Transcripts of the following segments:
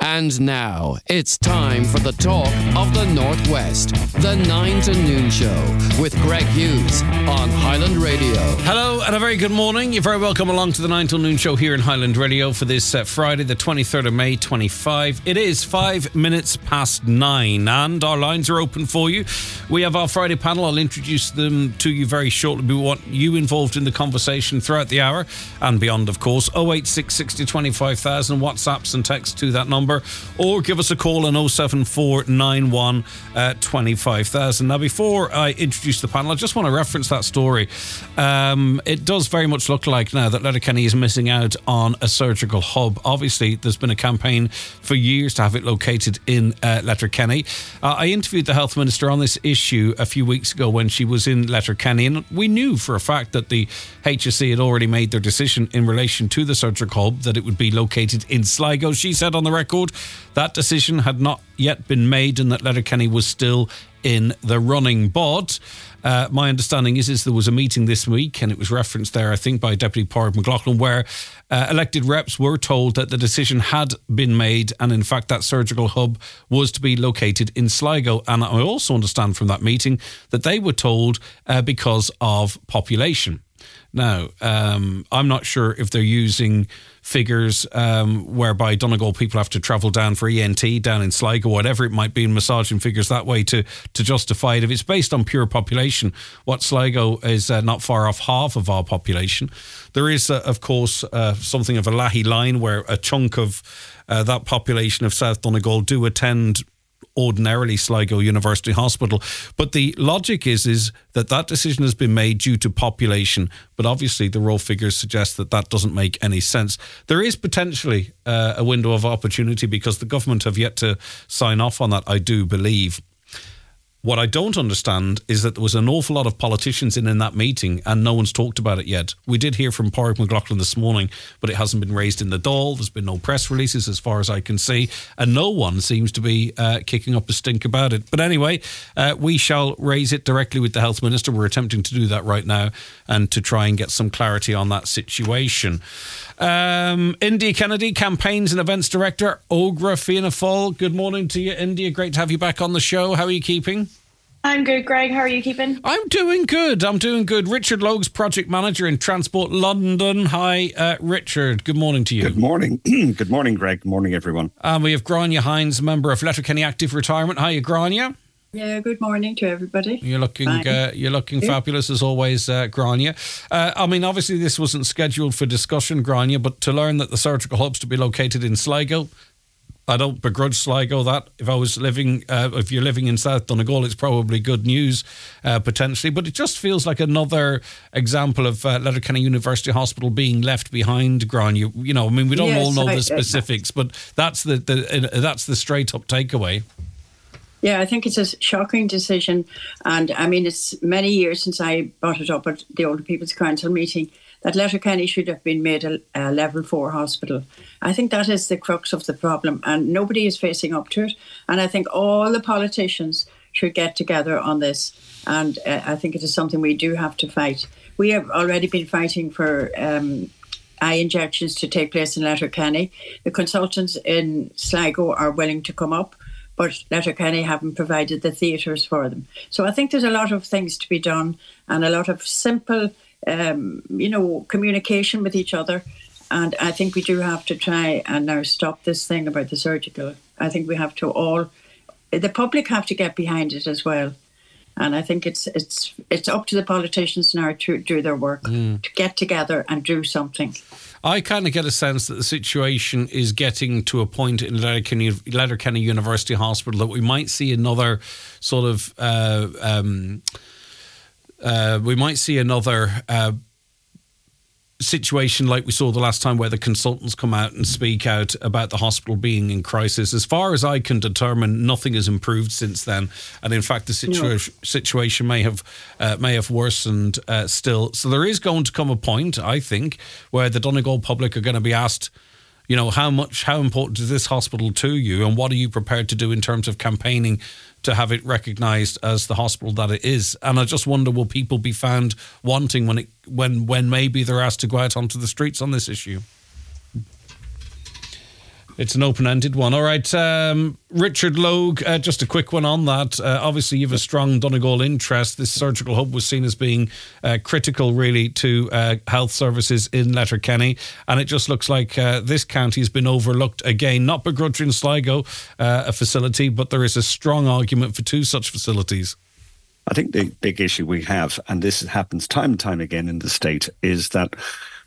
And now, it's time for the talk of the Northwest. The 9 to Noon Show with Greg Hughes on Highland Radio. Hello and a very good morning. You're very welcome along to the 9 till Noon Show here in Highland Radio for this Friday, the 23rd of May, 25. It is 5 minutes past 9 and our lines are open for you. We have our Friday panel. I'll introduce them to you very shortly. We want you involved in the conversation throughout the hour and beyond, of course. 086 60 25,000 WhatsApps and texts to that number, or give us a call on 07491 25,000. Now, before I introduce the panel, I just want to reference that story. It does very much look like now that Letterkenny is missing out on a surgical hub. Obviously, there's been a campaign for years to have it located in Letterkenny. I interviewed the Health Minister on this issue a few weeks ago when she was in Letterkenny, and we knew for a fact that the HSE had already made their decision in relation to the surgical hub, that it would be located in Sligo. She said on the record that decision had not yet been made and that Letterkenny was still in the running. But my understanding is there was a meeting this week, and it was referenced there, I think, by Deputy Pádraig McLaughlin, where elected reps were told that the decision had been made, and in fact that surgical hub was to be located in Sligo. And I also understand from that meeting that they were told because of population. Now, I'm not sure if they're using figures whereby Donegal people have to travel down for ENT down in Sligo, whatever it might be, and massaging figures that way to justify it. If it's based on pure population, what Sligo is not far off half of our population. There is, of course, something of a Lahey line where a chunk of that population of South Donegal do attend ordinarily Sligo University Hospital. But the logic is that decision has been made due to population, but obviously the raw figures suggest that doesn't make any sense. There is potentially a window of opportunity because the government have yet to sign off on that, I do believe. What I don't understand is that there was an awful lot of politicians in that meeting and no one's talked about it yet. We did hear from Pádraig McLaughlin this morning, but it hasn't been raised in the Dáil. There's been no press releases as far as I can see, and no one seems to be kicking up a stink about it. But anyway, we shall raise it directly with the Health Minister. We're attempting to do that right now and to try and get some clarity on that situation. India Kennedy, Campaigns and Events Director, Ógra Fianna Fáil. Good morning to you, India. Great to have you back on the show. How are you keeping? I'm good, Greg. How are you keeping? I'm doing good. Richard Logue's Project Manager in Transport London. Hi, Richard. Good morning to you. Good morning. Good morning, Greg. Good morning, everyone. And we have Grania Hines, member of Letterkenny Active Retirement. Hi, Grania. Yeah, good morning to everybody. You're looking fabulous as always, Grania. I mean, obviously this wasn't scheduled for discussion, Grania, but to learn that the surgical hub's to be located in Sligo, I don't begrudge Sligo that. If you're living in South Donegal, it's probably good news, potentially. But it just feels like another example of Letterkenny University Hospital being left behind, Grania. You know, I mean, we don't all know the specifics, but that's the straight up takeaway. Yeah, I think it's a shocking decision. And I mean, it's many years since I brought it up at the Older People's Council meeting that Letterkenny should have been made a level 4 hospital. I think that is the crux of the problem, and nobody is facing up to it. And I think all the politicians should get together on this. And I think it is something we do have to fight. We have already been fighting for eye injections to take place in Letterkenny. The consultants in Sligo are willing to come up, but Letterkenny haven't provided the theatres for them. So I think there's a lot of things to be done and a lot of simple communication with each other. And I think we do have to try and now stop this thing about the surgical. I think we have to the public have to get behind it as well. And I think it's up to the politicians now to do their work, to get together and do something. I kind of get a sense that the situation is getting to a point in Letterkenny University Hospital that we might see another sort of situation like we saw the last time, where the consultants come out and speak out about the hospital being in crisis. As far as I can determine, nothing has improved since then, and in fact the situation may have worsened still. So there is going to come a point, I think, where the Donegal public are going to be asked, you know, how important is this hospital to you, and what are you prepared to do in terms of campaigning to have it recognised as the hospital that it is. And I just wonder, will people be found wanting when maybe they're asked to go out onto the streets on this issue? It's an open-ended one. All right, Richard Logue, just a quick one on that. Obviously, you have a strong Donegal interest. This surgical hub was seen as being critical, really, to health services in Letterkenny, and it just looks like this county has been overlooked again. Not begrudging Sligo, a facility, but there is a strong argument for two such facilities. I think the big issue we have, and this happens time and time again in the state, is that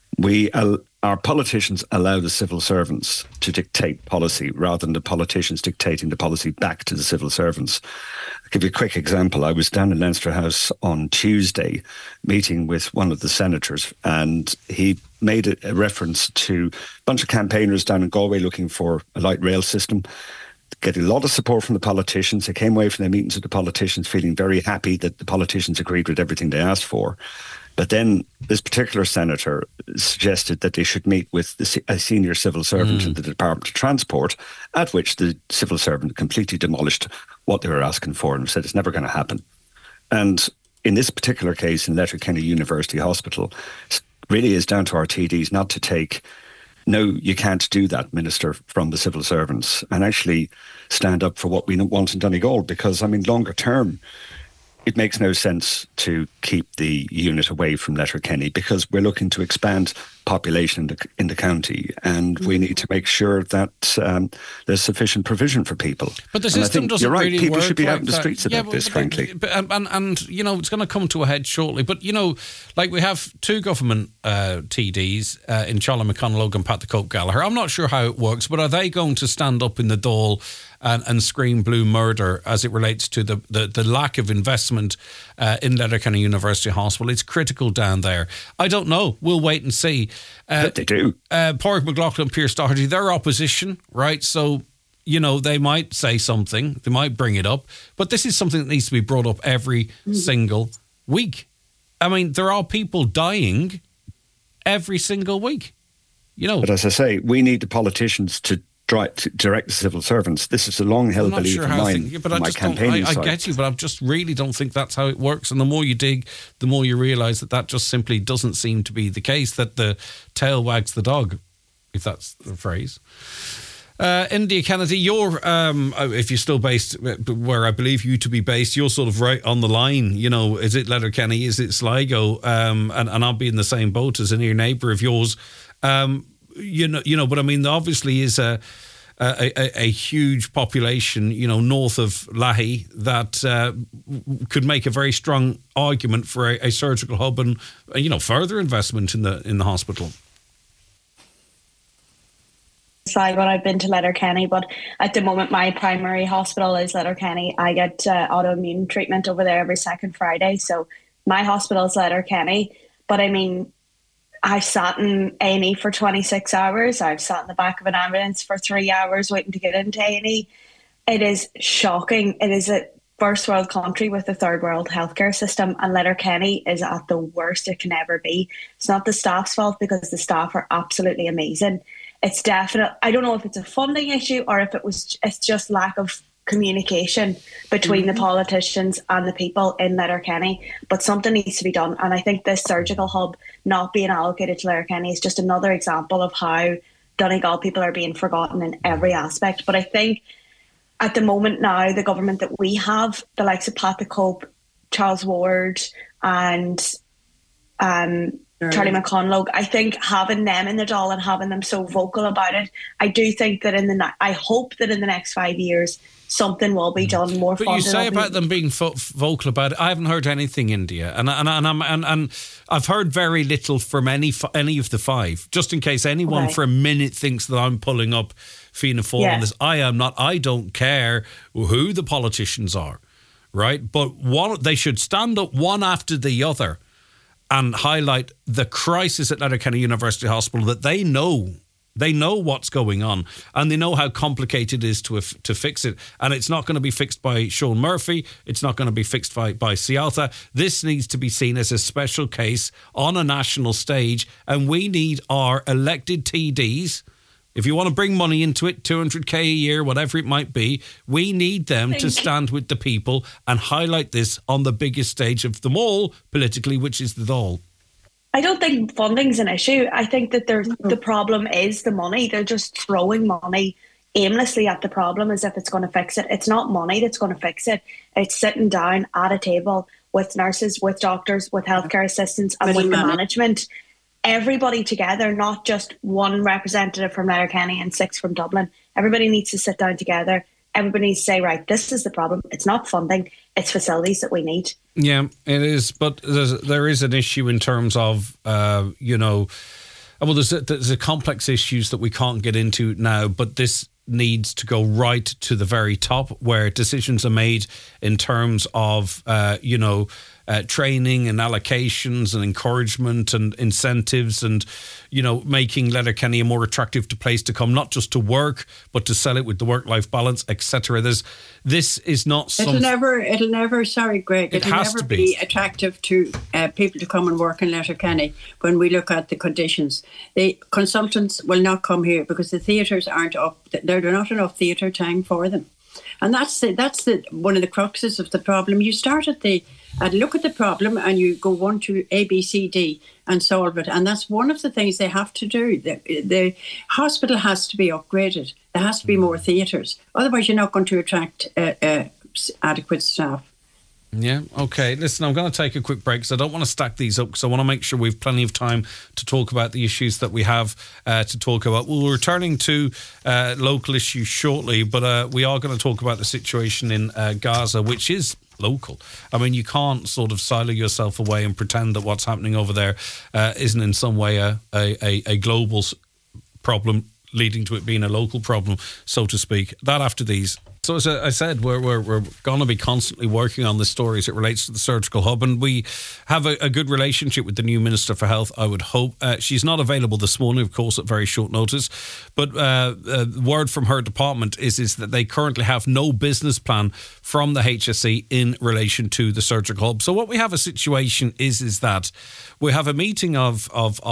our politicians allow the civil servants to dictate policy rather than the politicians dictating the policy back to the civil servants. I'll give you a quick example. I was down in Leinster House on Tuesday meeting with one of the senators, and he made a reference to a bunch of campaigners down in Galway looking for a light rail system, getting a lot of support from the politicians. They came away from their meetings with the politicians feeling very happy that the politicians agreed with everything they asked for. But then this particular senator suggested that they should meet with a senior civil servant in the Department of Transport, at which the civil servant completely demolished what they were asking for and said it's never going to happen. And in this particular case, in Letterkenny University Hospital, it really is down to our TDs not to take, no, you can't do that, Minister, from the civil servants, and actually stand up for what we want in Donegal, because, I mean, longer term, it makes no sense to keep the unit away from Letterkenny because we're looking to expand population in the county, and we need to make sure that there's sufficient provision for people. But the system doesn't you're right, really people work should be like out in the that. streets about this, frankly. And you know, it's going to come to a head shortly. But, you know, like we have two government TDs in Charlie McConalogue and Pat the Cope Gallagher. I'm not sure how it works, but are they going to stand up in the Dáil and scream blue murder as it relates to the lack of investment in Letterkenny University Hospital? It's critical down there. I don't know. We'll wait and see. But they do. Pádraig McLaughlin, Pearse Doherty, they're opposition, right? So, you know, they might say something, they might bring it up, but this is something that needs to be brought up every single week. I mean, there are people dying every single week, you know. But as I say, we need the politicians to direct the civil servants. This is a long-held belief of mine, my campaigning side. I get you, but I just really don't think that's how it works. And the more you dig, the more you realise that just simply doesn't seem to be the case, that the tail wags the dog, if that's the phrase. India Kennedy, you're, if you're still based where I believe you to be based, you're sort of right on the line. You know, is it Letterkenny? Is it Sligo? And I'll be in the same boat as a near neighbour of yours. You know, but I mean, there obviously is a huge population, you know, north of Lahey that could make a very strong argument for a surgical hub and, you know, further investment in the hospital. Sligo, I've been to Letterkenny, but at the moment my primary hospital is Letterkenny. I get autoimmune treatment over there every second Friday, so my hospital is Letterkenny. But I mean, I've sat in A&E for 26 hours. I've sat in the back of an ambulance for 3 hours waiting to get into A&E. It is shocking. It is a first world country with a third world healthcare system, and Letterkenny is at the worst it can ever be. It's not the staff's fault because the staff are absolutely amazing. It's definite. I don't know if it's a funding issue or if it's just lack of communication between the politicians and the people in Letterkenny, but something needs to be done. And I think this surgical hub not being allocated to Letterkenny is just another example of how Donegal people are being forgotten in every aspect. But I think at the moment now, the government that we have, the likes of Pat the Cope, Charles Ward and Charlie McConalogue, I think having them in the Dáil and having them so vocal about it, I do think that I hope that in the next 5 years something will be done more. But you say about them being vocal about it. I haven't heard anything, India, and I've heard very little from any of the five. Just in case anyone for a minute thinks that I'm pulling up Fianna Fáil on this, I am not. I don't care who the politicians are, right? But they should stand up one after the other and highlight the crisis at Letterkenny University Hospital, that they know what's going on and they know how complicated it is to fix it. And it's not going to be fixed by Sean Murphy. It's not going to be fixed by Cialta. This needs to be seen as a special case on a national stage. And we need our elected TDs, if you want to bring money into it, 200k a year, whatever it might be, we need them to stand with the people and highlight this on the biggest stage of them all politically, which is the Dáil. I don't think funding's an issue. I think that the problem is the money. They're just throwing money aimlessly at the problem as if it's going to fix it. It's not money that's going to fix it. It's sitting down at a table with nurses, with doctors, with healthcare assistants, and with the management. Everybody together, not just one representative from Letterkenny and 6 from Dublin. Everybody needs to sit down together. Everybody needs to say, right, this is the problem. It's not funding, it's facilities that we need. Yeah, it is. But there is an issue in terms of, well, there's a complex issues that we can't get into now, but this needs to go right to the very top where decisions are made in terms of, training and allocations and encouragement and incentives and, making Letterkenny a more attractive place to come, not just to work, but to sell it with the work-life balance, etc. This is not something... It'll never, sorry, Greg, it'll never be attractive to people to come and work in Letterkenny when we look at the conditions. The consultants will not come here because the theatres aren't up. There are not enough theatre time for them. And that's one of the cruxes of the problem. You start at look at the problem and you go 1 to A, B, C, D and solve it. And that's one of the things they have to do. The hospital has to be upgraded. There has to be more theatres. Otherwise, you're not going to attract adequate staff. Yeah, okay. Listen, I'm going to take a quick break because I don't want to stack these up because I want to make sure we've plenty of time to talk about the issues that we have to talk about. We're returning to local issues shortly, but we are going to talk about the situation in Gaza, which is local. I mean, you can't sort of silo yourself away and pretend that what's happening over there isn't in some way a global problem leading to it being a local problem, so to speak. That after these. So as I said, we're going to be constantly working on this story as it relates to the surgical hub, and we have a good relationship with the new Minister for Health, I would hope. She's not available this morning, of course, at very short notice, but word from her department is that they currently have no business plan from the HSE in relation to the surgical hub. So what we have a situation is that we have a meeting of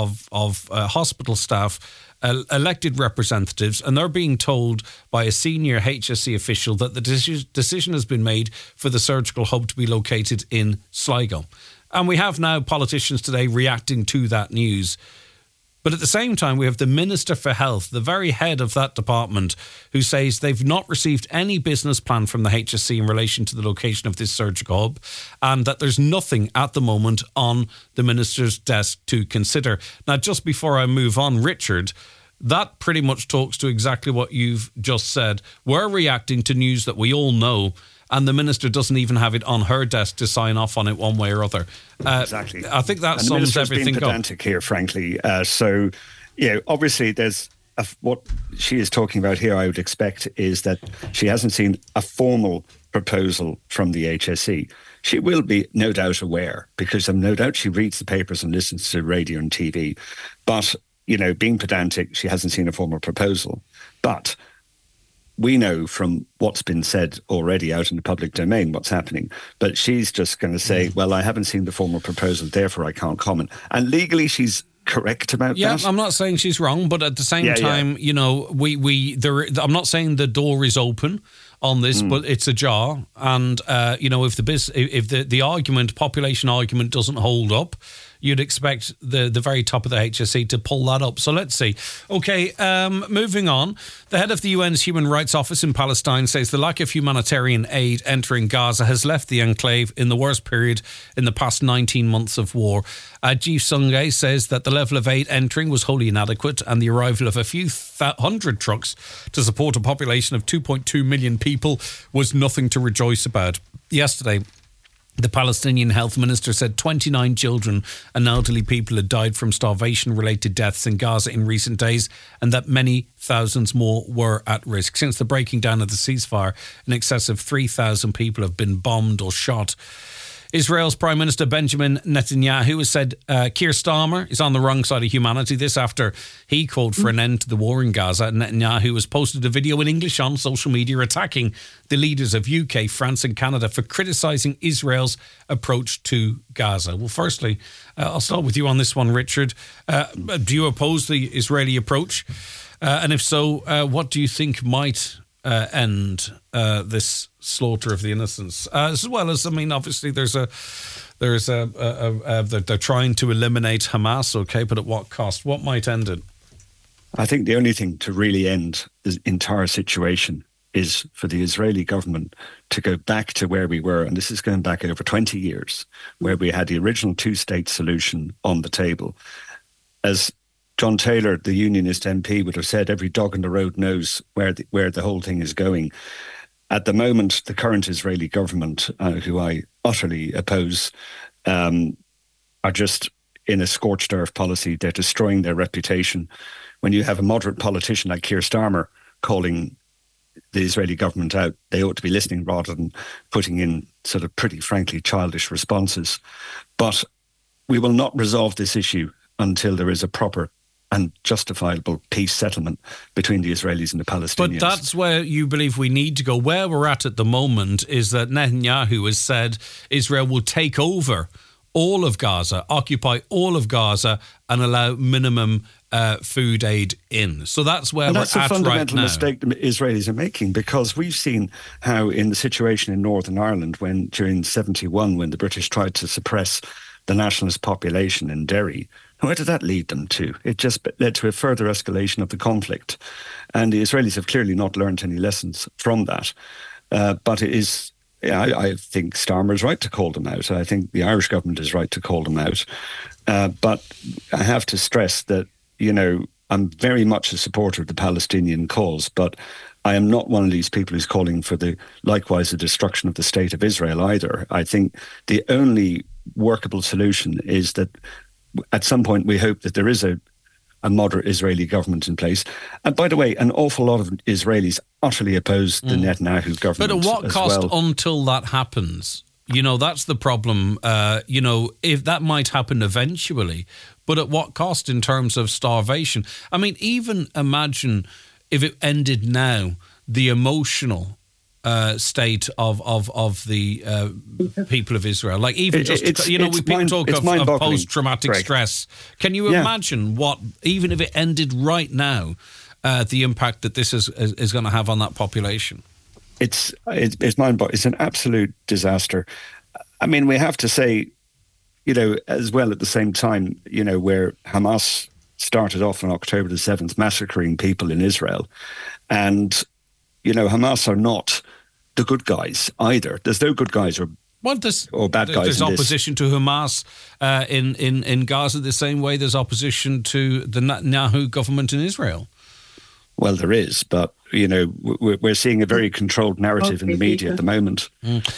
hospital staff, elected representatives, and they're being told by a senior HSE official that the decision has been made for the surgical hub to be located in Sligo. And we have now politicians today reacting to that news. But at the same time, we have the Minister for Health, the very head of that department, who says they've not received any business plan from the HSE in relation to the location of this surgical hub, and that there's nothing at the moment on the Minister's desk to consider. Now, just before I move on, Richard, that pretty much talks to exactly what you've just said. We're reacting to news that we all know, and the Minister doesn't even have it on her desk to sign off on it one way or other. Exactly. I think that sums everything up. Being pedantic here, frankly. Obviously there's what she is talking about here, I would expect, is that she hasn't seen a formal proposal from the HSE. She will be no doubt aware, because no doubt she reads the papers and listens to radio and TV. But, being pedantic, she hasn't seen a formal proposal. But we know from what's been said already out in the public domain what's happening. But she's just going to say, well, I haven't seen the formal proposal, therefore I can't comment. And legally, she's correct about that. Yeah, I'm not saying she's wrong, but at the same time, I'm not saying the door is open on this, but it's ajar. And if the argument, population argument, doesn't hold up, you'd expect the very top of the HSE to pull that up. So let's see. Okay, moving on. The head of the UN's Human Rights Office in Palestine says the lack of humanitarian aid entering Gaza has left the enclave in the worst period in the past 19 months of war. Ajif Sungay says that the level of aid entering was wholly inadequate, and the arrival of a few hundred trucks to support a population of 2.2 million people was nothing to rejoice about. Yesterday, the Palestinian health minister said 29 children and elderly people had died from starvation-related deaths in Gaza in recent days, and that many thousands more were at risk. Since the breaking down of the ceasefire, in excess of 3,000 people have been bombed or shot. Israel's Prime Minister Benjamin Netanyahu has said Keir Starmer is on the wrong side of humanity. This after he called for an end to the war in Gaza. Netanyahu has posted a video in English on social media attacking the leaders of UK, France and Canada for criticising Israel's approach to Gaza. Well, firstly, I'll start with you on this one, Richard. Do you oppose the Israeli approach? And if so, what do you think might end this slaughter of the innocents? As well as, I mean, obviously they're trying to eliminate Hamas, okay, but at what cost? What might end it? I think the only thing to really end the entire situation is for the Israeli government to go back to where we were, and this is going back over 20 years, where we had the original two-state solution on the table. As John Taylor, the unionist MP, would have said, every dog on the road knows where the whole thing is going. At the moment, the current Israeli government, who I utterly oppose, are just in a scorched earth policy. They're destroying their reputation. When you have a moderate politician like Keir Starmer calling the Israeli government out, they ought to be listening rather than putting in sort of pretty frankly childish responses. But we will not resolve this issue until there is a proper and justifiable peace settlement between the Israelis and the Palestinians. But that's where you believe we need to go. Where we're at the moment is that Netanyahu has said Israel will take over all of Gaza, occupy all of Gaza, and allow minimum food aid in. So that's where we're at right now. That's a fundamental mistake the Israelis are making, because we've seen how in the situation in Northern Ireland, when during 1971, when the British tried to suppress the nationalist population in Derry, where did that lead them to? It just led to a further escalation of the conflict. And the Israelis have clearly not learned any lessons from that. But it is, I think Starmer is right to call them out. I think the Irish government is right to call them out. But I have to stress that, you know, I'm very much a supporter of the Palestinian cause, but I am not one of these people who's calling for likewise the destruction of the state of Israel either. I think the only workable solution is that at some point we hope that there is a moderate Israeli government in place. And by the way, an awful lot of Israelis utterly oppose the Netanyahu government. But at what cost until that happens? You know, that's the problem. You know, if that might happen eventually, but at what cost in terms of starvation? I mean, even imagine if it ended now, the emotional state of the people of Israel. Like even people talk of post-traumatic stress. Can you imagine what, even if it ended right now, the impact that this is going to have on that population? It's mind-boggling. It's an absolute disaster. I mean, we have to say, you know, as well at the same time, you know, where Hamas started off on October the 7th massacring people in Israel. And, you know, Hamas are not the good guys either. There's no good guys or bad guys. There's opposition to Hamas in Gaza the same way there's opposition to the Netanyahu government in Israel. Well, there is, but, you know, we're seeing a very controlled narrative in the media at the moment.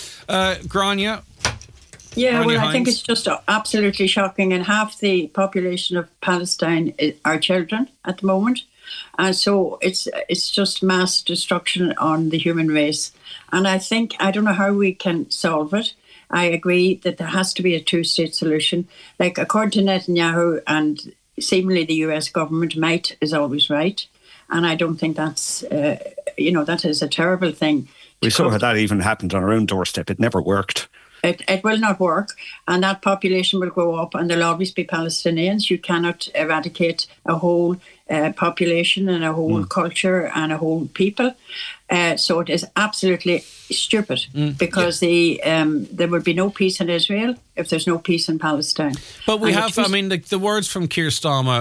Grania? Yeah, well, I think it's just absolutely shocking. And half the population of Palestine are children at the moment. And so it's just mass destruction on the human race. And I don't know how we can solve it. I agree that there has to be a two-state solution. Like, according to Netanyahu and seemingly the US government, might is always right. And I don't think that's, that is a terrible thing. We saw how that even happened on our own doorstep. It never worked. It will not work, and that population will grow up, and there'll always be Palestinians. You cannot eradicate a whole population and a whole culture and a whole people. So it is absolutely stupid because there would be no peace in Israel if there's no peace in Palestine. But we have, I mean, the words from Keir Starmer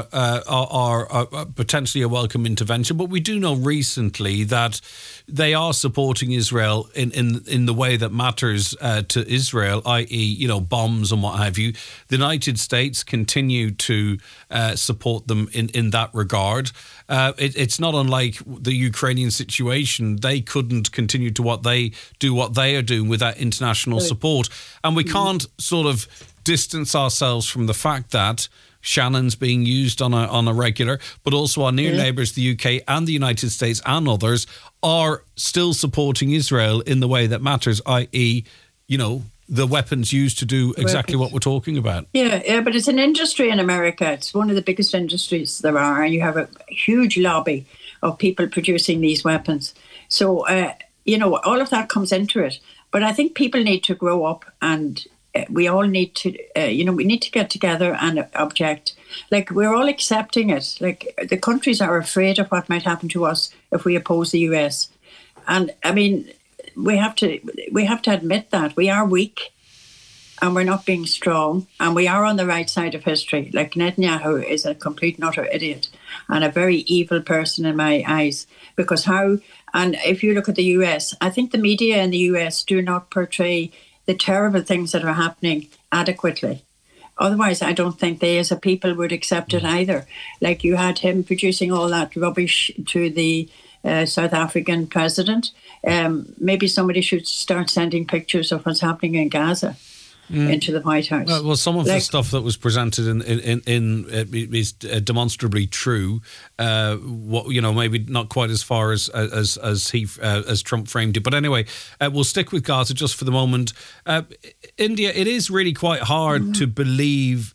are potentially a welcome intervention, but we do know recently that they are supporting Israel in the way that matters to Israel, i.e., you know, bombs and what have you. The United States continue to support them in that regard. It's not unlike the Ukrainian situation. They couldn't continue to what they are doing without international support. And we can't sort of distance ourselves from the fact that Shannon's being used on a regular, but also our near neighbours, the UK and the United States and others, are still supporting Israel in the way that matters, i.e., you know, the weapons used to do exactly what we're talking about. Yeah, but it's an industry in America. It's one of the biggest industries there are, and you have a huge lobby of people producing these weapons. So, all of that comes into it. But I think people need to grow up, and we all need to, we need to get together and object. Like, we're all accepting it. Like, the countries are afraid of what might happen to us if we oppose the US. And I mean, we have to admit that we are weak, and we're not being strong, and we are on the right side of history. Like, Netanyahu is a complete and utter idiot and a very evil person in my eyes. Because and if you look at the US, I think the media in the US do not portray the terrible things that are happening adequately. Otherwise, I don't think they as a people would accept it either. Like, you had him producing all that rubbish to the South African president. Maybe somebody should start sending pictures of what's happening in Gaza into the White House. Well, some of the stuff that was presented in is demonstrably true. Maybe not quite as far as Trump framed it. But anyway, we'll stick with Gaza just for the moment. India, it is really quite hard to believe,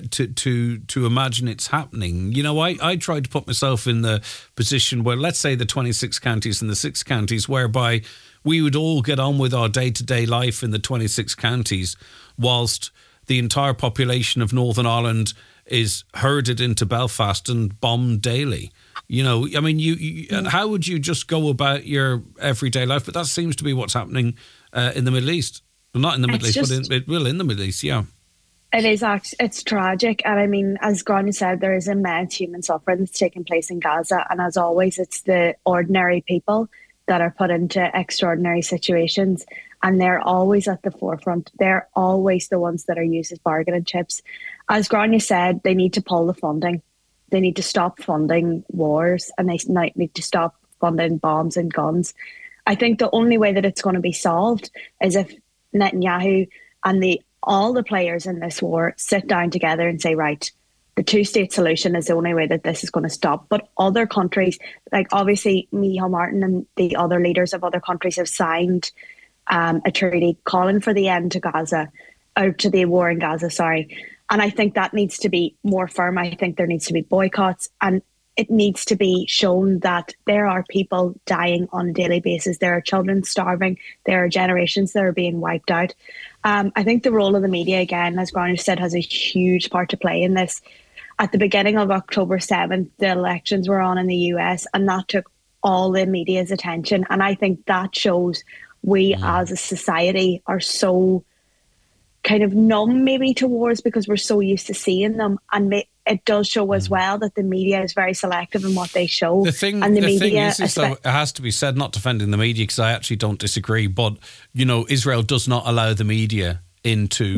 to imagine it's happening. You know, I tried to put myself in the position where, let's say, the 26 counties and the 6 counties, whereby we would all get on with our day-to-day life in the 26 counties, whilst the entire population of Northern Ireland is herded into Belfast and bombed daily. You know, I mean, how would you just go about your everyday life? But that seems to be what's happening in the Middle East. Well, not in the Middle East, but in the Middle East, yeah. It is it's tragic. And I mean, as Grania said, there is immense human suffering that's taking place in Gaza. And as always, it's the ordinary people that are put into extraordinary situations, and they're always at the forefront. They're always the ones that are used as bargaining chips. As Grania said, they need to pull the funding. They need to stop funding wars, and they need to stop funding bombs and guns. I think the only way that it's going to be solved is if Netanyahu and all the players in this war sit down together and say, right, the 2-state solution is the only way that this is going to stop. But other countries, like obviously Micheál Martin and the other leaders of other countries, have signed a treaty calling for the end to Gaza, or to the war in Gaza, sorry. And I think that needs to be more firm. I think there needs to be boycotts, and it needs to be shown that there are people dying on a daily basis. There are children starving. There are generations that are being wiped out. I think the role of the media, again, as Grania said, has a huge part to play in this. At the beginning of October 7th, the elections were on in the US, and that took all the media's attention. And I think that shows we as a society are so kind of numb maybe to wars because we're so used to seeing them. And it does show as well that the media is very selective in what they show. The thing is though, it has to be said, not defending the media, because I actually don't disagree, but, you know, Israel does not allow the media into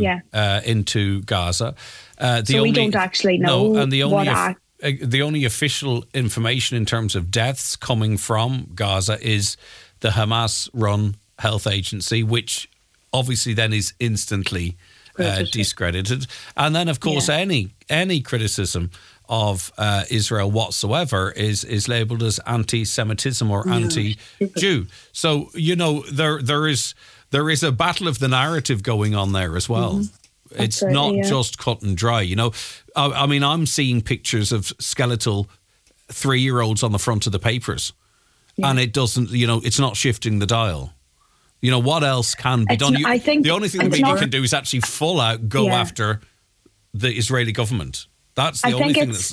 Gaza. We don't actually know. And the only official information in terms of deaths coming from Gaza is the Hamas-run health agency, which obviously then is instantly discredited. And then, of course, any criticism of Israel whatsoever is labelled as anti-Semitism or anti-Jew. So, you know, there is a battle of the narrative going on there as well. Mm-hmm. It's not just cut and dry. You know, I mean, I'm seeing pictures of skeletal 3-year-olds on the front of the papers, and it doesn't, you know, it's not shifting the dial. You know, what else can be done? I think the only thing the media can do is actually full out go after the Israeli government. That's the only thing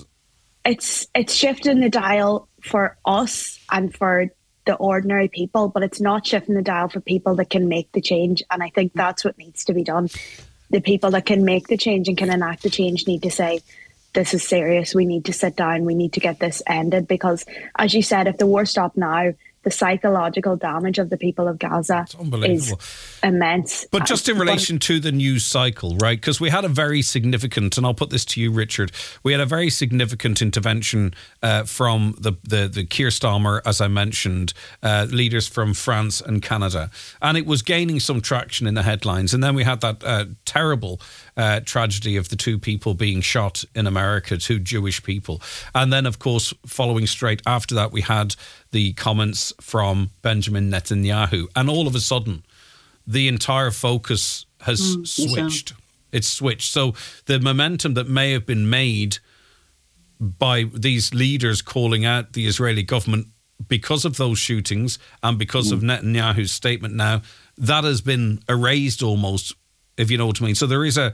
it's shifting the dial for us and for the ordinary people, but it's not shifting the dial for people that can make the change. And I think that's what needs to be done. The people that can make the change and can enact the change need to say, this is serious. We need to sit down. We need to get this ended, because, as you said, if the war stopped now, the psychological damage of the people of Gaza is immense. But just in relation to the news cycle, right? Because we had a very significant, and I'll put this to you, Richard, we had a very significant intervention from the Keir Starmer, as I mentioned, leaders from France and Canada. And it was gaining some traction in the headlines. And then we had that terrible tragedy of the 2 people being shot in America, 2 Jewish people. And then, of course, following straight after that, we had the comments from Benjamin Netanyahu. And all of a sudden, the entire focus has switched. It's switched. So the momentum that may have been made by these leaders calling out the Israeli government because of those shootings and because of Netanyahu's statement now, that has been erased almost, if you know what I mean. So there is a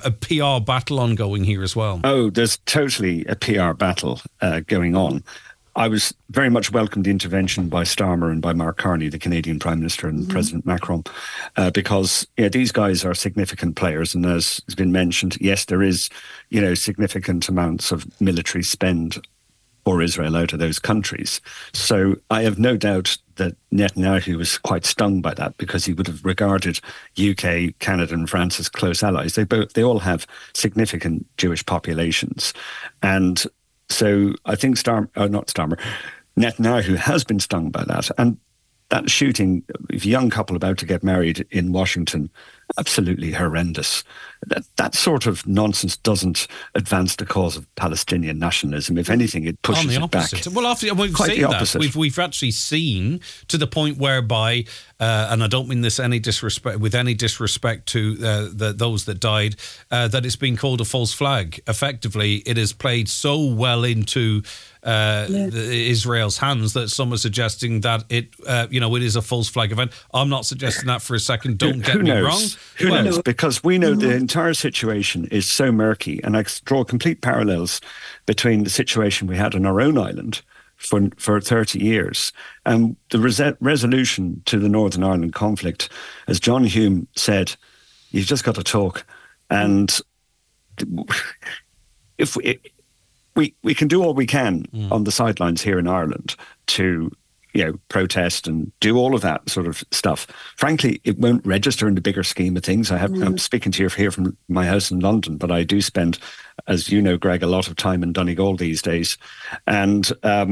PR battle ongoing here as well. Oh, there's totally a PR battle going on. I was very much welcomed the intervention by Starmer and by Mark Carney, the Canadian Prime Minister, and President Macron, because these guys are significant players. And as has been mentioned, yes, there is, significant amounts of military spend for Israel out of those countries. So I have no doubt that Netanyahu was quite stung by that, because he would have regarded UK, Canada and France as close allies. They all have significant Jewish populations. And so I think Netanyahu has been stung by that. And that shooting of a young couple about to get married in Washington, absolutely horrendous. That sort of nonsense doesn't advance the cause of Palestinian nationalism. If anything, it pushes it back. Well, we've quite seen the opposite. that. We've actually seen to the point whereby, and I don't mean this with any disrespect to those that died, that it's been called a false flag. Effectively, it has played so well into Israel's hands that some are suggesting that it is a false flag event. I'm not suggesting that for a second. Don't get me wrong. Who knows? Because we know the entire situation is so murky, and I draw complete parallels between the situation we had on our own island for 30 years and the resolution to the Northern Ireland conflict. As John Hume said, you've just got to talk. And if we can do all we can on the sidelines here in Ireland to protest and do all of that sort of stuff. Frankly, it won't register in the bigger scheme of things. I'm speaking to you here from my house in London, but I do spend, as you know, Greg, a lot of time in Donegal these days. And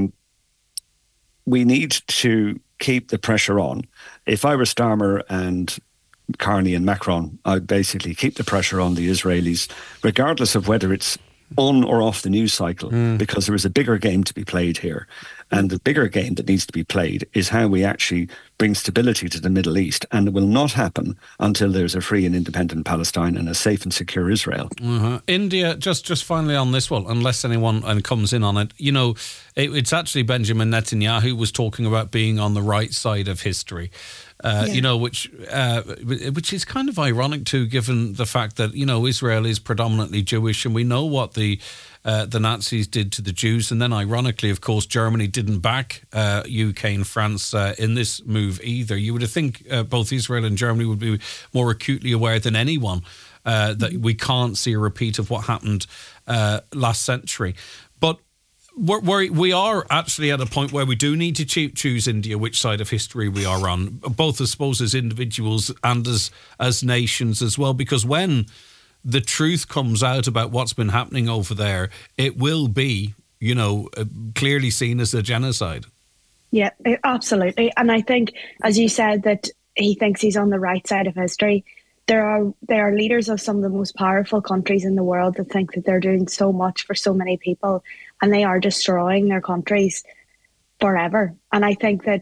we need to keep the pressure on. If I were Starmer and Carney and Macron, I'd basically keep the pressure on the Israelis, regardless of whether it's on or off the news cycle, because there is a bigger game to be played here. And the bigger game that needs to be played is how we actually bring stability to the Middle East. And it will not happen until there's a free and independent Palestine and a safe and secure Israel. India, just finally on this one, unless anyone comes in on it, it's actually Benjamin Netanyahu was talking about being on the right side of history. Which is kind of ironic too, given the fact that Israel is predominantly Jewish, and we know what the Nazis did to the Jews, and then ironically, of course, Germany didn't back UK and France in this move either. You would think both Israel and Germany would be more acutely aware than anyone that we can't see a repeat of what happened last century. But we are actually at a point where we do need to choose, India, which side of history we are on, both, I suppose, as individuals and as nations as well, because when the truth comes out about what's been happening over there, it will be, clearly seen as a genocide. Yeah, absolutely. And I think, as you said, that he thinks he's on the right side of history. There are leaders of some of the most powerful countries in the world that think that they're doing so much for so many people, and they are destroying their countries forever. And I think that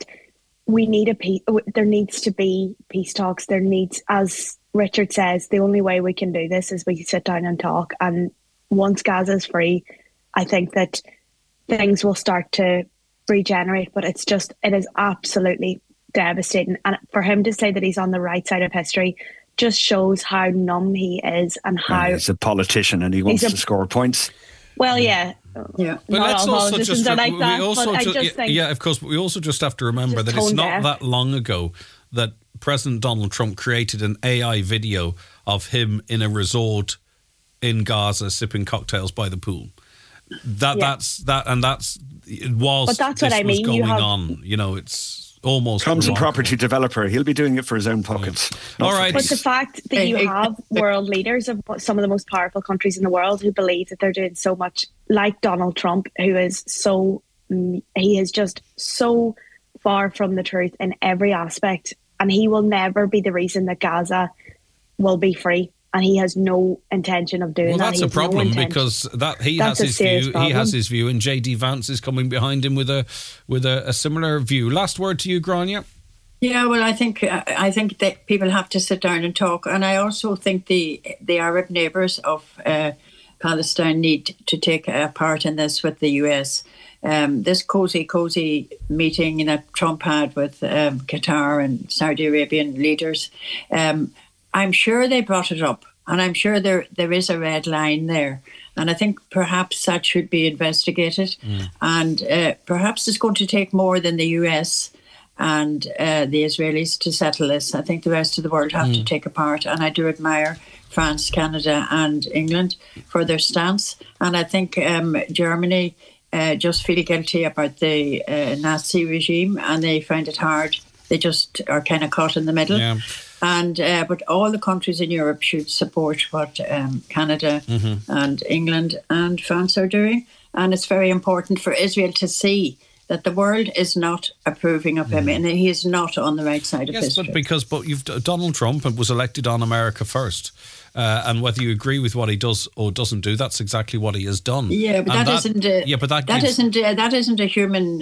there needs to be peace talks. There needs, as Richard says, the only way we can do this is we sit down and talk. And once Gaza is free, I think that things will start to regenerate. But it is absolutely devastating. And for him to say that he's on the right side of history just shows how numb he is and how... He's a politician and he wants to score points. Well, yeah. But not let's all also politicians are like that, but I just think... Yeah, of course, but we also just have to remember that it's not that long ago that President Donald Trump created an AI video of him in a resort in Gaza sipping cocktails by the pool. That's what I mean. Going on. It's almost... Trump's a property developer. He'll be doing it for his own pockets. All right. But the fact that you have world leaders of some of the most powerful countries in the world who believe that they're doing so much, like Donald Trump, he is just so far from the truth in every aspect, and he will never be the reason that Gaza will be free. And he has no intention of doing that. Well, that's a problem because he has his view. He has his view, and JD Vance is coming behind him with a similar view. Last word to you, Grania. Yeah, well, I think that people have to sit down and talk, and I also think the Arab neighbours of Palestine need to take a part in this with the US. This cozy meeting that Trump had with Qatar and Saudi Arabian leaders. I'm sure they brought it up And I'm sure there is a red line there. And I think perhaps that should be investigated. And perhaps it's going to take more than the US and the Israelis to settle this. I think the rest of the world have to take a part. And I do admire France, Canada and England for their stance. And I think Germany just feel guilty about the Nazi regime, and they find it hard. They just are kind of caught in the middle. Yeah. And but all the countries in Europe should support what Canada and England and France are doing. And it's very important for Israel to see that the world is not approving of him, and he is not on the right side of history. Yes, but you've Donald Trump was elected on America first. And whether you agree with what he does or doesn't do, that's exactly what he has done. Yeah, but that isn't a human.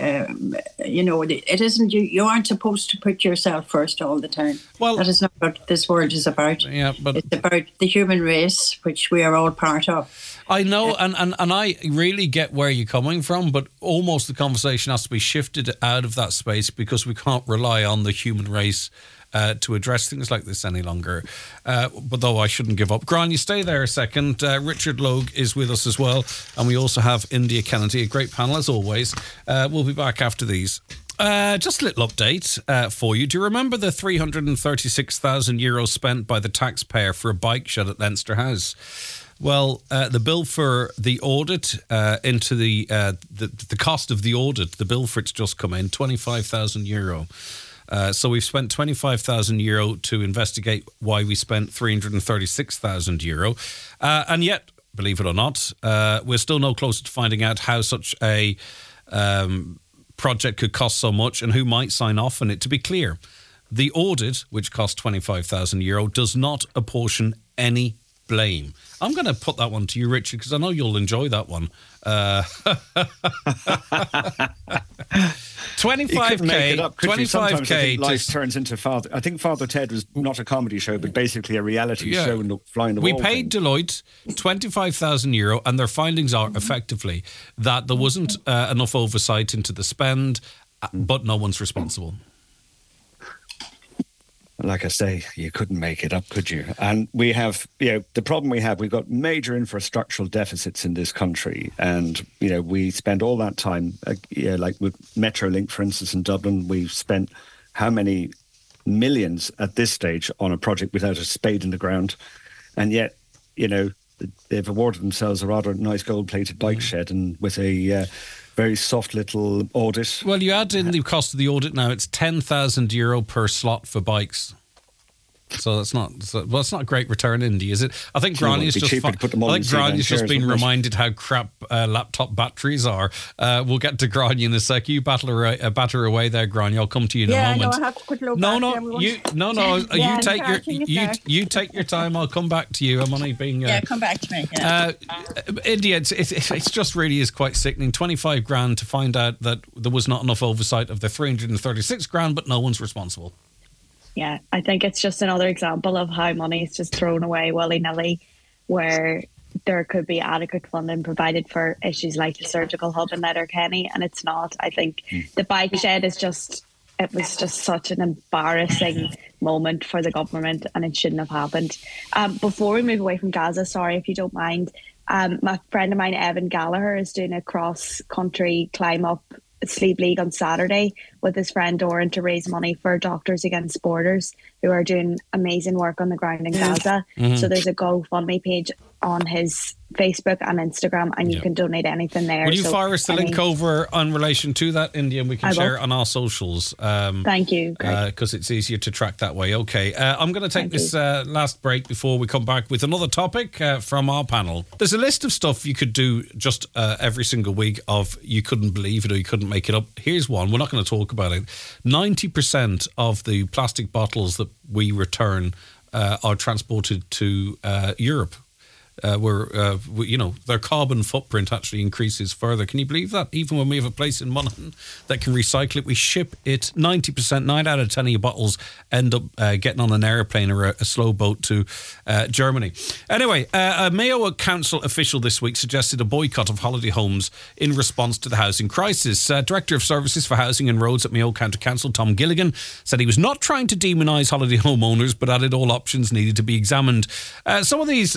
It isn't. You aren't supposed to put yourself first all the time. Well, that is not what this world is about. Yeah, but it's about the human race, which we are all part of. I know, and I really get where you're coming from, but almost the conversation has to be shifted out of that space because we can't rely on the human race to address things like this any longer. But though I shouldn't give up. Gran, you stay there a second. Richard Logue is with us as well. And we also have India Kennedy, a great panel as always. We'll be back after these. Just a little update for you. Do you remember the €336,000 spent by the taxpayer for a bike shed at Leinster House? Well, the bill for the audit into the cost of the audit, the bill for it's just come in, €25,000. So we've spent €25,000 to investigate why we spent €336,000. And yet, believe it or not, we're still no closer to finding out how such a project could cost so much and who might sign off on it. To be clear, the audit, which cost €25,000, does not apportion any blame. I'm going to put that one to you, Richard, because I know you'll enjoy that one. 25k. 25k. Life turns into Father. I think Father Ted was not a comedy show, but basically a reality show and flying the wall. We paid Deloitte €25,000, and their findings are effectively that there wasn't enough oversight into the spend, but no one's responsible. Like I say, you couldn't make it up, could you? And we have, the problem we've got major infrastructural deficits in this country. And, we spend all that time, like with Metrolink, for instance, in Dublin, we've spent how many millions at this stage on a project without a spade in the ground. And yet, they've awarded themselves a rather nice gold-plated bike shed and with a very soft little audit. Well, you add in the cost of the audit now, it's €10,000 per slot for bikes. So that's not it's not a great return, Indy, is it? I think Granny's just been reminded how crap laptop batteries are. We'll get to Grania in a sec. You batter away there, Grania. I'll come to you in a moment. No, I have to put low you take your time. I'll come back to you. I'm only being come back to me. Yeah. India, it's just really is quite sickening. 25 grand to find out that there was not enough oversight of the 336 grand, but no one's responsible. Yeah, I think it's just another example of how money is just thrown away willy-nilly, where there could be adequate funding provided for issues like the surgical hub in Letterkenny, and it's not. I think the bike shed was just such an embarrassing moment for the government, and it shouldn't have happened. Before we move away from Gaza, sorry if you don't mind, my friend of mine, Evan Gallagher, is doing a cross-country climb-up Sleep League on Saturday with his friend Doran to raise money for Doctors Against Borders, who are doing amazing work on the ground in Gaza. So there's a GoFundMe page on his Facebook and Instagram, and you can donate anything there. Will you fire us the link over in relation to that, India, and we can share it on our socials? Thank you. Because it's easier to track that way. Okay, I'm going to take this last break before we come back with another topic from our panel. There's a list of stuff you could do just every single week of you couldn't believe it or you couldn't make it up. Here's one. We're not going to talk about it. 90% of the plastic bottles that we return are transported to Europe. their carbon footprint actually increases further. Can you believe that? Even when we have a place in Monaghan that can recycle it, we ship it 90%, 9 out of 10 of your bottles end up getting on an airplane or a slow boat to Germany. Anyway, a Mayo Council official this week suggested a boycott of holiday homes in response to the housing crisis. Director of Services for Housing and Roads at Mayo County Council, Tom Gilligan, said he was not trying to demonise holiday homeowners, but added all options needed to be examined. Some of these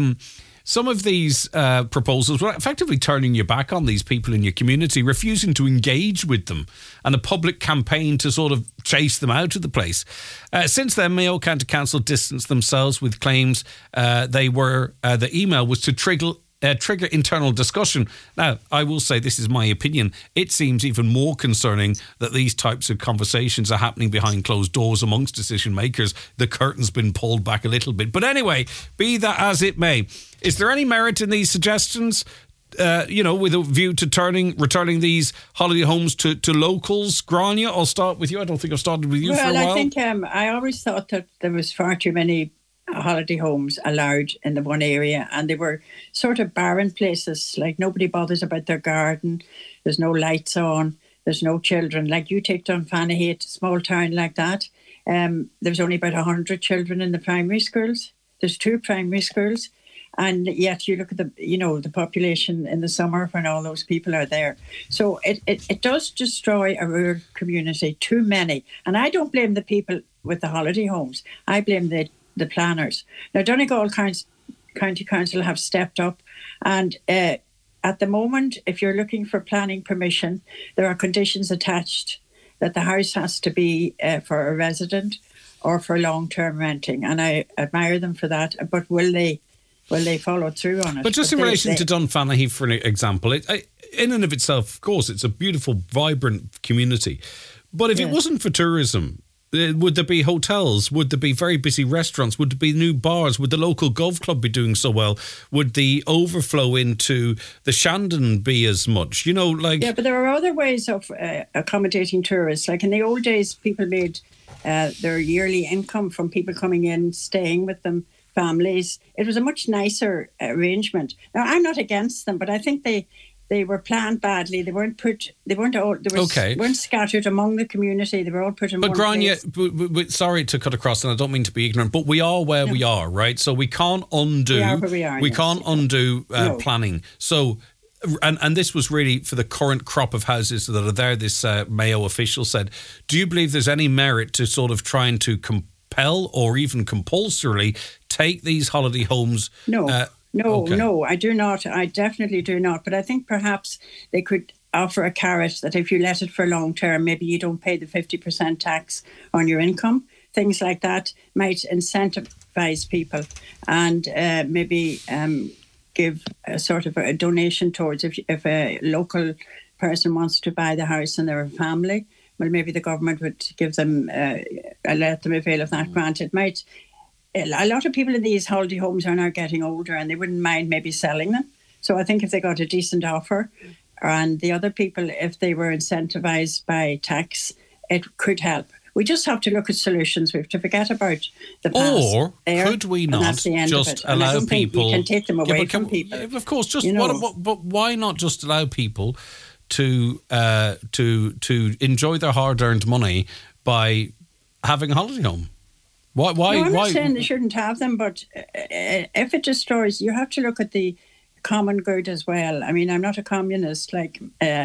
proposals were effectively turning your back on these people in your community, refusing to engage with them, and a public campaign to sort of chase them out of the place. Since then, Mayo County Council distanced themselves with claims the email was to trigger internal discussion. Now, I will say, this is my opinion, it seems even more concerning that these types of conversations are happening behind closed doors amongst decision makers. The curtain's been pulled back a little bit. But anyway, be that as it may, is there any merit in these suggestions? With a view to returning these holiday homes to locals? Grania, I'll start with you. I don't think I've started with you for a while. Well, I think I always thought that there was far too many holiday homes allowed in the one area, and they were sort of barren places. Like, nobody bothers about their garden. There's no lights on. There's no children. Like, you take Dunfanaghy, a small town like that. There's only about 100 children in the primary schools. There's 2 primary schools. And yet you look at the population in the summer when all those people are there. So it does destroy a rural community, too many. And I don't blame the people with the holiday homes. I blame the planners. Now, Donegal County Council have stepped up, and at the moment, if you're looking for planning permission, there are conditions attached that the house has to be for a resident or for long-term renting, and I admire them for that. But will they follow through on it? But just in relation to Dunfanaghy, for an example, in and of itself, of course, it's a beautiful, vibrant community. But if it wasn't for tourism, would there be hotels? Would there be very busy restaurants? Would there be new bars? Would the local golf club be doing so well? Would the overflow into the Shandon be as much? Yeah, but there are other ways of accommodating tourists. Like in the old days, people made their yearly income from people coming in, staying with them, families. It was a much nicer arrangement. Now, I'm not against them, but I think they were planned badly. They weren't scattered among the community. They were all put in one place. But Grania, sorry to cut across, and I don't mean to be ignorant, but we are where we are, right? So we can't undo. We can't undo planning. So, and this was really for the current crop of houses that are there. This Mayo official said, "Do you believe there's any merit to sort of trying to compel or even compulsorily take these holiday homes?" No, I do not. I definitely do not. But I think perhaps they could offer a carrot that if you let it for long term, maybe you don't pay the 50% tax on your income. Things like that might incentivize people, and maybe give a sort of a donation towards if a local person wants to buy the house and they're a family. Well, maybe the government would give them let them avail of that grant. It might. A lot of people in these holiday homes are now getting older, and they wouldn't mind maybe selling them. So I think if they got a decent offer, and the other people, if they were incentivised by tax, it could help. We just have to look at solutions. We have to forget about the past. Or could we not just allow people? You can take them away from people. Of course, but why not just allow people to enjoy their hard-earned money by having a holiday home? Why? I'm not saying they shouldn't have them, but if it destroys, you have to look at the common good as well. I mean, I'm not a communist like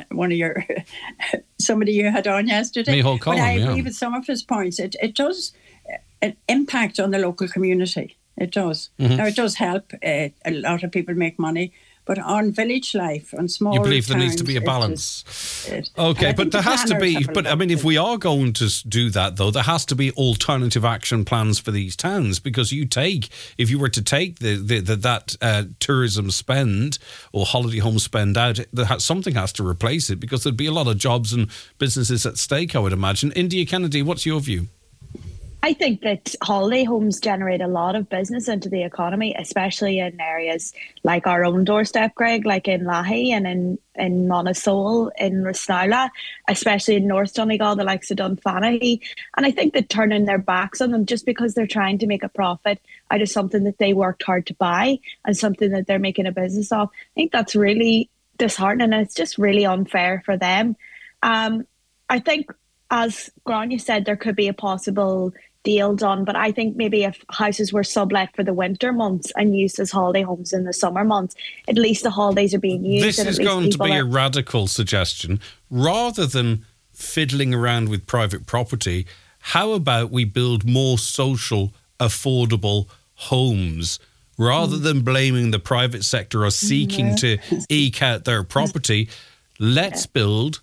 somebody you had on yesterday. Micheál Cullen, but I agree with some of his points. It does an impact on the local community. It does. Mm-hmm. Now, it does help. A lot of people make money. But on village life, on small you believe towns, there needs to be a balance. Okay, but there has to be. But I mean, if we are going to do that, though, there has to be alternative action plans for these towns. Because if you were to take that tourism spend or holiday home spend out, something has to replace it, because there'd be a lot of jobs and businesses at stake, I would imagine. India Kennedy, what's your view? I think that holiday homes generate a lot of business into the economy, especially in areas like our own doorstep, Greg, like in Lahey and in Monasoul, in Rasnala, especially in North Donegal, the likes of Dunfanaghy. And I think that turning their backs on them just because they're trying to make a profit out of something that they worked hard to buy and something that they're making a business of, I think that's really disheartening, and it's just really unfair for them. I think, as Grania said, there could be a possible deal done, but I think maybe if houses were sublet for the winter months and used as holiday homes in the summer months, at least the holidays are being used. This is going to be a radical suggestion. Rather than fiddling around with private property, how about we build more social, affordable homes rather than blaming the private sector or seeking to eke out their property? Let's build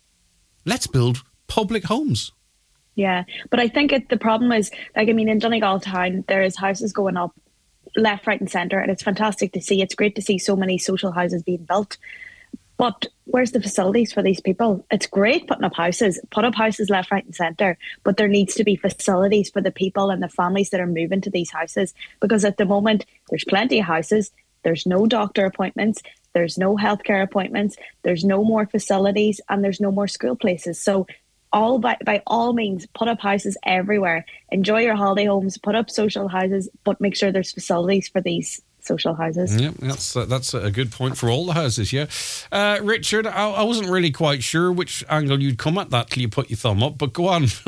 public homes. Yeah, but I think the problem is, like, I mean, in Donegal town, there is houses going up left, right and centre, and it's fantastic to see. It's great to see so many social houses being built. But where's the facilities for these people? It's great put up houses left, right and centre, but there needs to be facilities for the people and the families that are moving to these houses. Because at the moment, there's plenty of houses, there's no doctor appointments, there's no healthcare appointments, there's no more facilities, and there's no more school places. So by all means, put up houses everywhere. Enjoy your holiday homes, put up social houses, but make sure there's facilities for these social houses. Yeah, that's a good point for all the houses, yeah. Richard, I wasn't really quite sure which angle you'd come at that till you put your thumb up, but go on.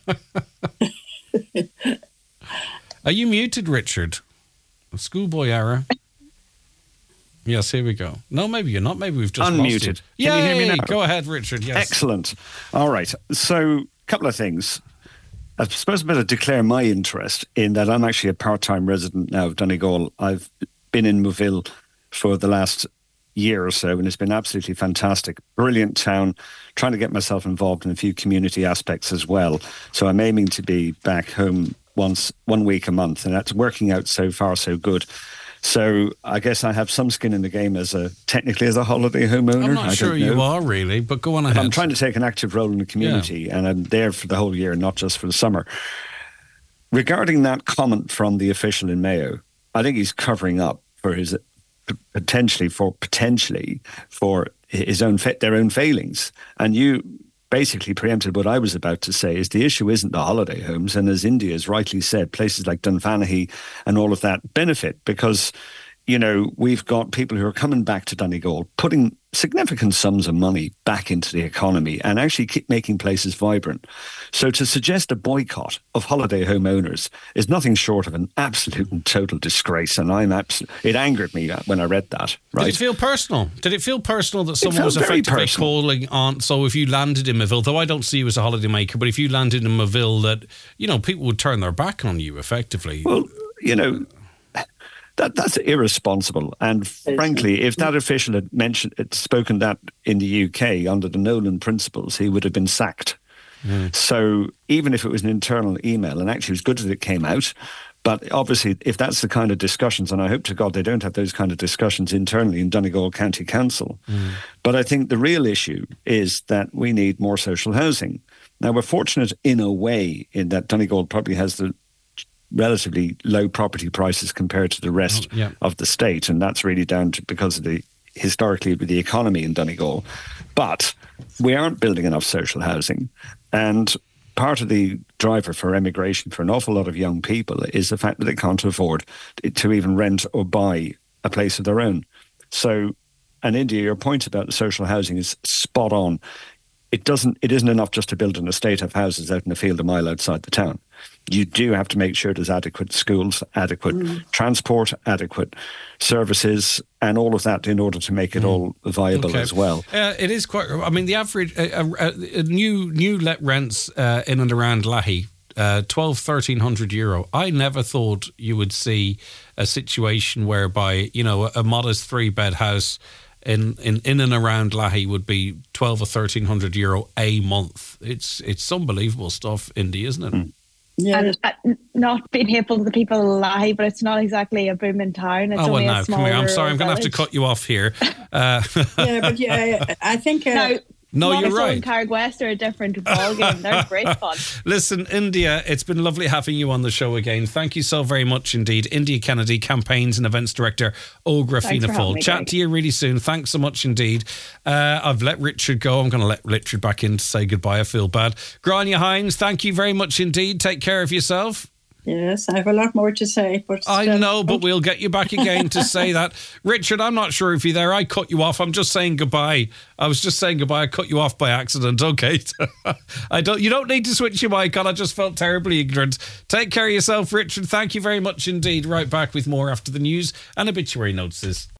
Are you muted, Richard? Schoolboy error. Yes, here we go. No, maybe you're not. Maybe we've just unmuted. Lost you. Can you hear me now? Go ahead, Richard. Yes. Excellent. All right. So, a couple of things. I suppose I better declare my interest in that I'm actually a part-time resident now of Donegal. I've been in Moville for the last year or so, and it's been absolutely fantastic. Brilliant town. Trying to get myself involved in a few community aspects as well. So I'm aiming to be back home 1 week a month, and that's working out so far so good. So I guess I have some skin in the game technically as a holiday homeowner. I'm not sure you are really, but go on ahead. I'm trying to take an active role in the community, and I'm there for the whole year, not just for the summer. Regarding that comment from the official in Mayo, I think he's covering up for his potentially for his own their own failings. And you basically preempted what I was about to say, is the issue isn't the holiday homes. And as India has rightly said, places like Dunfanaghy and all of that benefit because, we've got people who are coming back to Donegal, putting significant sums of money back into the economy and actually keep making places vibrant. So to suggest a boycott of holiday home owners is nothing short of an absolute and total disgrace. And it angered me when I read that. Right? Did it feel personal? Did it feel personal that someone was effectively calling on? So if you landed in Moville, though I don't see you as a holiday maker, but if you landed in Moville, that people would turn their back on you effectively. Well, That's irresponsible. And frankly, if that official had spoken that in the UK under the Nolan principles, he would have been sacked. So even if it was an internal email, and actually it was good that it came out, but obviously if that's the kind of discussions, and I hope to God they don't have those kind of discussions internally in Donegal County Council. But I think the real issue is that we need more social housing. Now, we're fortunate in a way in that Donegal probably has the relatively low property prices compared to the rest of the state, and that's really down to because of historically the economy in Donegal. But we aren't building enough social housing, and part of the driver for emigration for an awful lot of young people is the fact that they can't afford to even rent or buy a place of their own. So, and India, your point about the social housing is spot on. It isn't enough just to build an estate of houses out in a field a mile outside the town. You do have to make sure there's adequate schools, adequate transport, adequate services, and all of that in order to make it all viable as well. It is quite. I mean, the average new let rents in and around Lahey, €1,300. I never thought you would see a situation whereby a modest 3-bed house in and around Lahey would be €1,200 or €1,300 a month. It's unbelievable stuff, Indy, isn't it? Yeah, and not being able to the people lie, but it's not exactly a booming town. It's come here. I'm sorry, I'm going to have to cut you off here. I think No, you're right. and Carrick West are a different ballgame. They're great fun. Listen, India, it's been lovely having you on the show again. Thank you so very much indeed. India Kennedy, Campaigns and Events Director, Ogra Fianna Fáil. Chat to you really soon. Thanks so much indeed. I've let Richard go. I'm going to let Richard back in to say goodbye. I feel bad. Grania Hines, thank you very much indeed. Take care of yourself. Yes, I have a lot more to say. But I know, but we'll get you back again to say that. Richard, I'm not sure if you're there. I cut you off. I'm just saying goodbye. I was just saying goodbye. I cut you off by accident. Okay. You don't need to switch your mic on. I just felt terribly ignorant. Take care of yourself, Richard. Thank you very much indeed. Right back with more after the news and obituary notices.